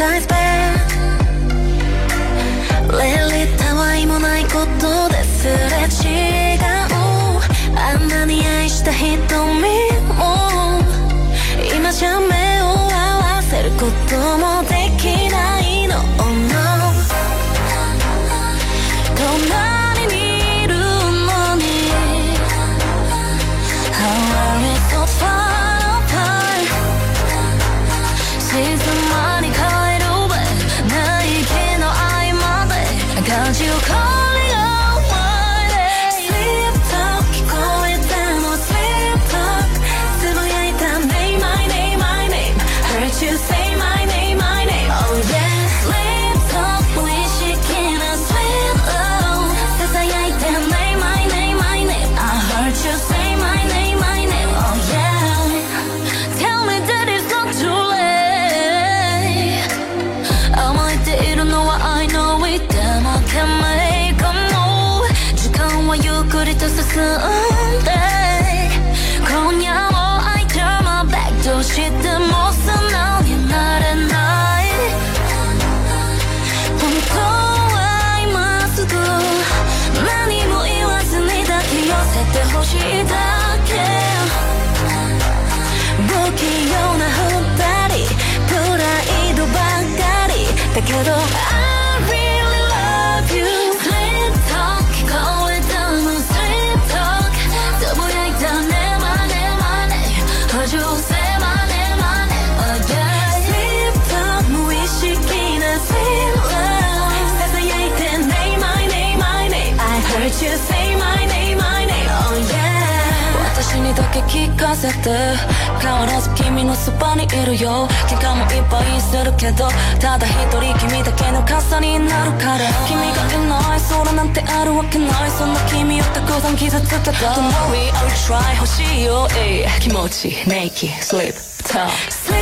nice bed Latelyたわいもないことですれ違うあんなに愛した瞳も今じゃ目を合わせることもできないの Oh no 隣にいるのに How are we so far apart 静まに帰るべない息の合間で I got you calling out my name Sleep talk 聞こえたの Sleep talk つぶやいた Name my name my name Heard you say my name my name Oh yeah Sleep talk 無意識な Sweet love ささやいて Name my name my name I heard you say my name my name Oh yeah Tell me that it's not too late 甘えているのは I know it でもダメかも時間はゆっくりと進んで今夜も I turn my back どうしても素直になれない本当は今すぐ何も言わずに抱き寄せてほしいだけ不器用な二人プライドばかりだけど I really love you Sleep talk 聞こえたの Sleep talk つぶやいた Name my name my name Heard you say my name my name Oh yeah Sleep talk 無意識な Sweet love ささやいて Name my name my name I heard you say my name my name Oh yeah 私にだけ聞かせて変わらず君のそばにいるよ喧嘩もいっぱいするけどただ一人君だけの傘になるから君がいない空なんてあるわけないそんな君をたくさん傷つけた Don't worry I'll try 欲しいよ気持ち Naked Sleep Talk